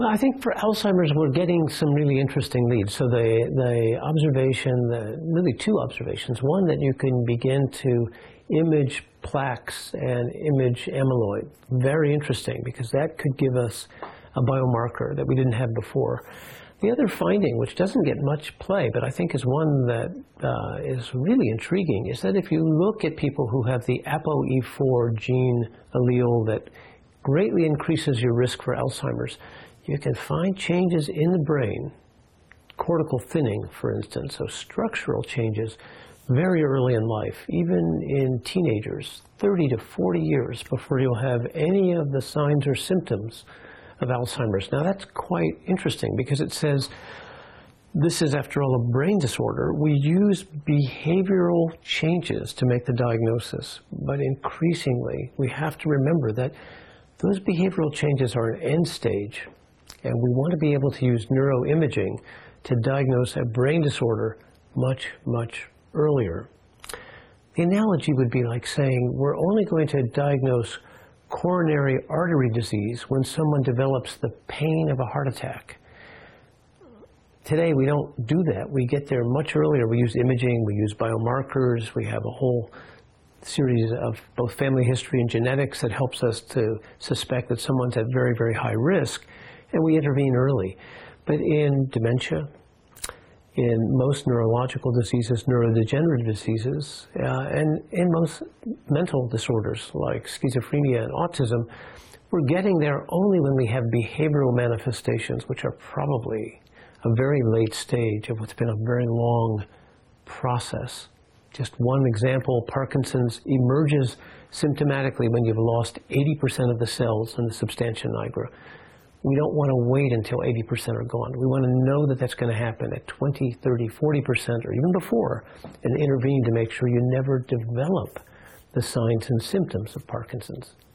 Well, I think for Alzheimer's, we're getting some really interesting leads. So the observation, really two observations. One, that you can begin to image plaques and image amyloid. Very interesting, because that could give us a biomarker that we didn't have before. The other finding, which doesn't get much play, but I think is one that is really intriguing, is that if you look at people who have the ApoE4 gene allele that greatly increases your risk for Alzheimer's, you can find changes in the brain, cortical thinning, for instance, so structural changes very early in life, even in teenagers, 30 to 40 years before you'll have any of the signs or symptoms of Alzheimer's. Now that's quite interesting, because it says this is, after all, a brain disorder. We use behavioral changes to make the diagnosis, but increasingly we have to remember that those behavioral changes are an end stage, and we want to be able to use neuroimaging to diagnose a brain disorder much, much earlier. The analogy would be like saying we're only going to diagnose coronary artery disease when someone develops the pain of a heart attack. Today we don't do that. We get there much earlier. We use imaging, we use biomarkers, we have a whole series of both family history and genetics that helps us to suspect that someone's at very, very high risk, and we intervene early. But in dementia, in most neurological diseases, neurodegenerative diseases, and in most mental disorders like schizophrenia and autism, we're getting there only when we have behavioral manifestations, which are probably a very late stage of what's been a very long process. Just one example, Parkinson's emerges symptomatically when you've lost 80% of the cells in the substantia nigra. We don't want to wait until 80% are gone. We want to know that that's going to happen at 20, 30, 40% or even before, and intervene to make sure you never develop the signs and symptoms of Parkinson's.